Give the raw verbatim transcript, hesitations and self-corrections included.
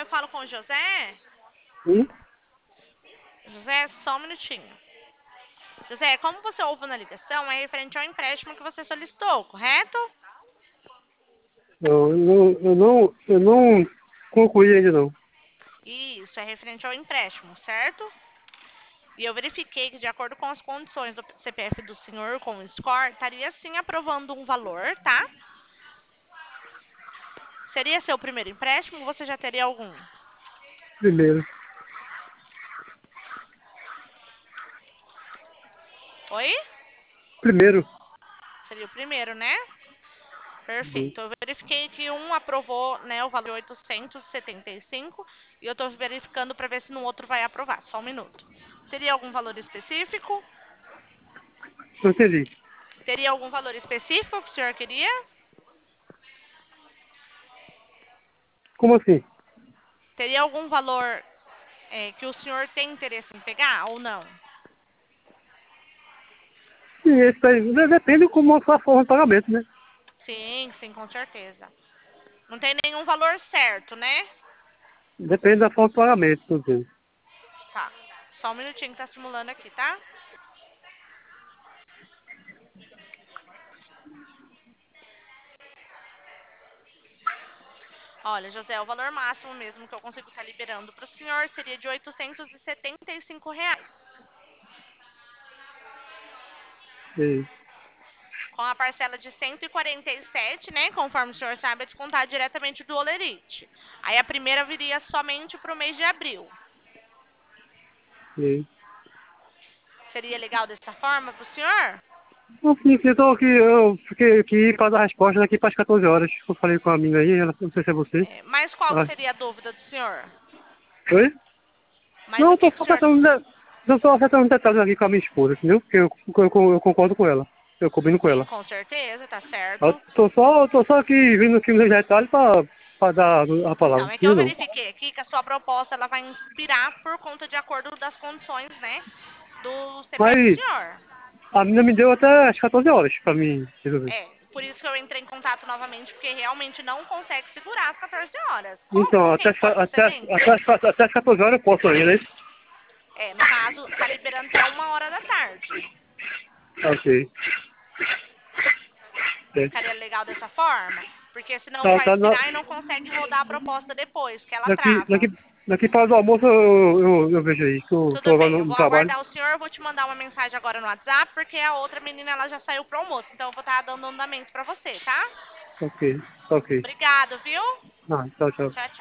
eu falo com o José? Sim, José, só um minutinho. José, como você ouve na ligação, é referente ao empréstimo que você solicitou, correto? eu não, eu não, eu não concluí ainda não. Isso, é referente ao empréstimo, certo? E eu verifiquei que, de acordo com as condições do C P F do senhor com o score, estaria sim aprovando um valor, tá? Seria seu primeiro empréstimo ou você já teria algum? Primeiro, Oi? primeiro. Seria o primeiro, né? Sim. Perfeito. Eu verifiquei que um aprovou, né, o valor oitocentos e setenta e cinco e eu estou verificando para ver se no outro vai aprovar. Só um minuto. Seria algum valor específico? Não entendi. Teria algum valor específico que o senhor queria? Como assim? Teria algum valor é, que o senhor tem interesse em pegar ou não? Sim, esse aí, de- depende como for a forma de pagamento, né? Sim, sim, com certeza. Não tem nenhum valor certo, né? Depende da forma de pagamento, tô dizendo. Tá. Só um minutinho que tá simulando aqui, tá? Olha, José, o valor máximo mesmo que eu consigo estar liberando para o senhor seria de oitocentos e setenta e cinco reais. Sim, Com a parcela de cento e quarenta e sete, né? Conforme o senhor sabe, é descontar diretamente do Olerite. Aí a primeira viria somente para o mês de abril. sim. Seria legal dessa forma para o senhor? Assim, eu tô aqui, eu fiquei aqui para dar a resposta daqui para as quatorze horas. Eu falei com a amiga aí, ela, não sei se é você. É, mas qual que Ela, seria a dúvida do senhor? oi? Mas Não, o eu tô que, que o só senhor... acertando, de- eu tô acertando detalhes aqui com a minha esposa, entendeu? Porque eu, eu, eu concordo com ela. Eu combino com Sim, ela. com certeza, tá Eu certo. tô só, tô só aqui vindo aqui nos detalhes para para dar a palavra. Então, é que eu Entendeu? Não. verifiquei aqui que a sua proposta ela vai inspirar por conta de acordo das condições, né, do C P F do Mas senhor. a menina me deu até as quatorze horas para mim resolver. É, por isso que eu entrei em contato novamente, porque realmente não consegue segurar as quatorze horas. Como Então, não até, tem as qua- até, as- até, antecedência, as qua- até as quatorze horas eu posso ainda, né? é, no caso, tá liberando até uma hora da tarde. Ok. É. Ficaria legal dessa forma? Porque senão Tá, vai tá, na- expirar e não consegue rodar a proposta depois, porque ela daqui, trava. daqui, daqui para o almoço eu, eu, eu vejo aí, que eu tô Tudo agora bem, no, eu no vou trabalho. aguardar o senhor, eu vou te mandar uma mensagem agora no WhatsApp, porque a outra menina ela já saiu pro almoço, então eu vou estar dando andamento pra você, tá? Ok, ok. Obrigado, viu? Ah, tchau, tchau. Tchau,